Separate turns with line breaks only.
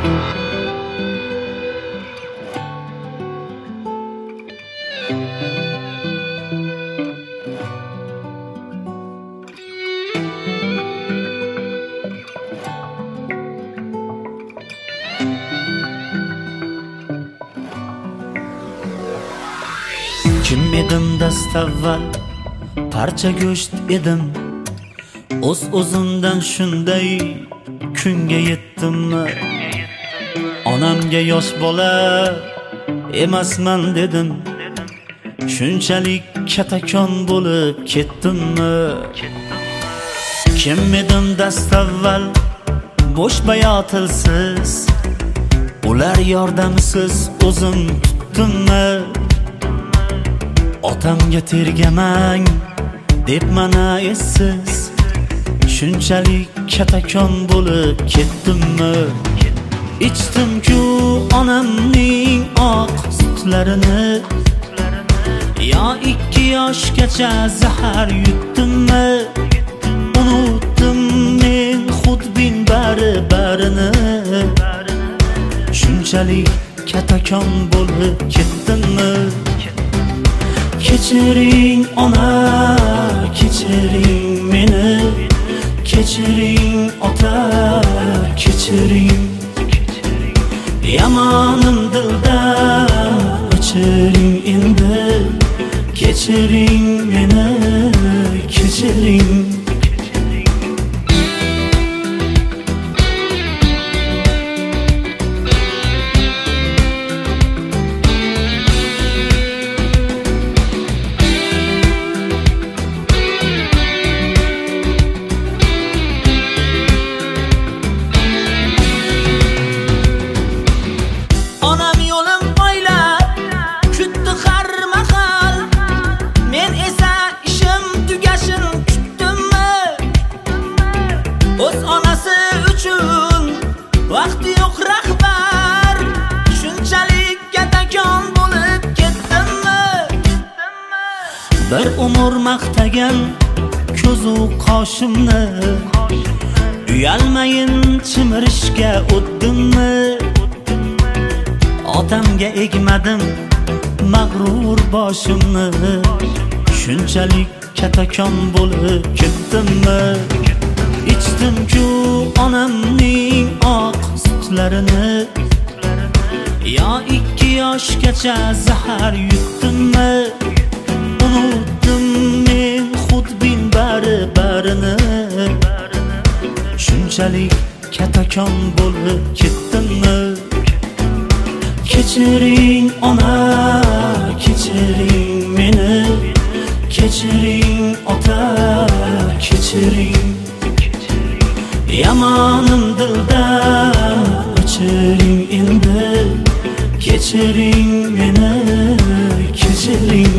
Kim edim dastavval, parcha go'sht edim. O'z-o'zimdan shunday kunga yetdimmi? Onamga yosh bola emasman dedim. Shunchalik katakon bo'lib ketdimmi? Kim edim dastavval, bo'sh bayotilsiz, ular yordamsiz o'zim tutdimmi? Otamga tergamang deb mana essiz, shunchalik katakon bo'lib ketdimmi? Ichdimku onamning oq sutlarini, yo 2 yoshgacha zahar yutdimmi? Unutdim men xudbin barini, shunchalik katakon bo'lib ketdimmi? Kechiring ona, kechiring meni, kechiring ota, kechiring. Yamonim dildan o'chiring endi, kechiring meni, kechiring. O'z onasi uchun vaqti yo'q rahbar, shunchalik katakon bo'lib ketdimmi? Bir umr maqtagan ko'zu qoshimni, uyalmayin chimirishga o'tdimmi? Otamga egmadim mag'rur boshimni, shunchalik katakon bo'lib ketdimmi? Ichdimku onamning oq sutlarini, yo 2 yoshgacha zahar yutdimmi? Unutdim men xudbin barini, shunchalik katakon bo'lib ketdimmi? Kechiring ona, kechiring meni, kechiring ota, kechiring. Yamonim dildan o'chiring endi, kechiring meni, kechiring.